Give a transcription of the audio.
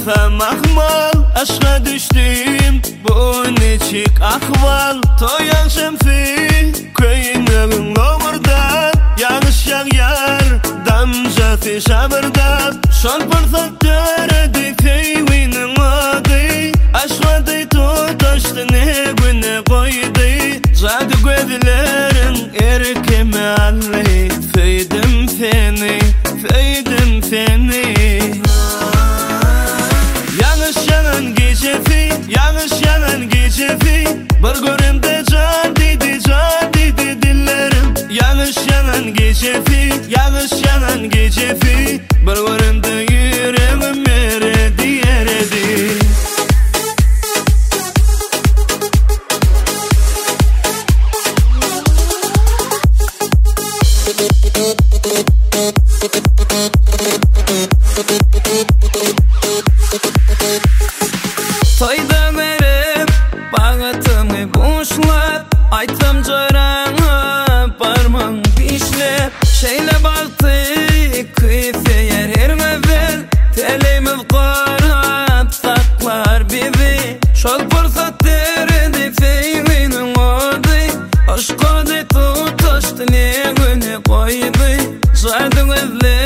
Atam ahmal aşka düştüm bu neçik ahval Toy akşam fi köyünün omurda Yanış yar damca fi şabırda Şol fırsat töredi feywinin adı Aşkadı tutaştı ne güne koydu Zadı gözlerin erkeme alli Feydim feni, feydim feni Yanış yanan gecefi, yanış yanan gecefi Bir görümde can dedi dillerim Yanış yanan gecefi, yanış yanan gecefi Bir görümde yüreğim eredi eredi Toyda verip bağıtımı boşlap Aytım jorana parmağın pişlep Şeyle baktı kıyfeyer her evvel Telimiz qarab saklar bizi Şol fırsat derdi feyrinin adı Aşkadı tutaştı ne güne koydu Zadı gözler